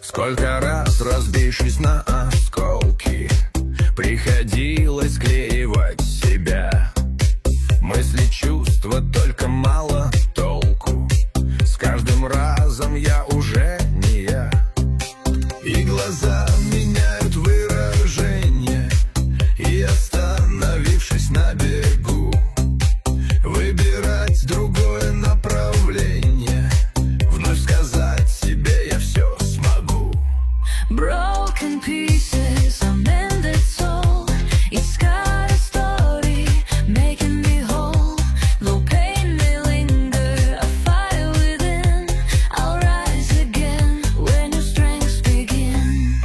Сколько раз, разбившись на осколки, приходилось склеивать себя. Мысли, чувства, только мало толку. С каждым разом я уже не я. И глаза меняют выражение, и остановившись на бегу, выбирать другое направление, вновь сказать себе я все смогу. Broken pieces, a mended soul. It's got a story, making me whole. Though pain may linger, a fire within. I'll rise again when your strengths begin.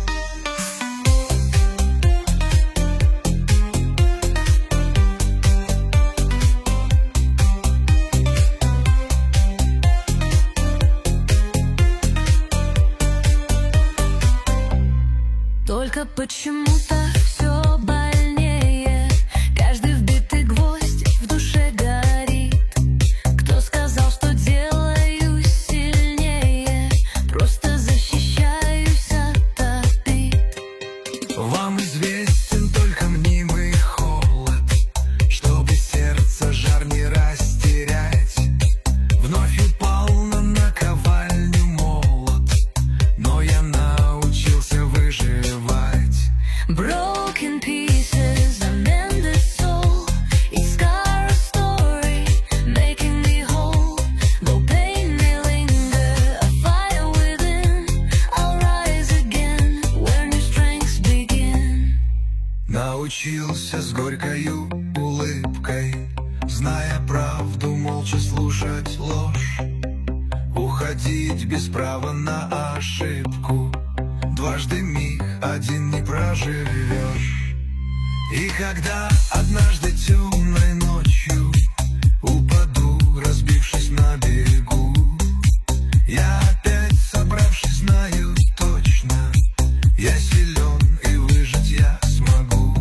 Только почему-то все больнее. Каждый вбитый гвоздь в душе горит. Кто сказал, что делаюсь сильнее? Просто защищаюсь от обид. Вам известен только мнимый холод, чтобы сердце жар не растерять. Вновь упал на наковальню молот, но я научился выживать. Broken pieces, a mended soul. It's got a story, making me whole. Though pain may linger, a fire within. I'll rise again when your strengths begin. Научился с горькою улыбкой, зная правду, молча слушать ложь, уходить без права на ошибку. Дважды миг один не проживешь. И когда однажды темной ночью упаду, разбившись на берегу, я опять, собравшись, знаю точно, я силен и выжить я смогу.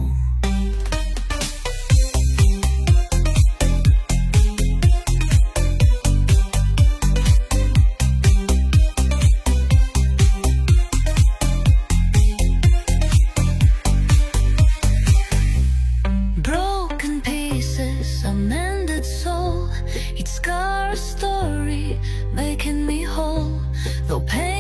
Broken pieces, a mended soul. It's got a story, making me whole. Though pain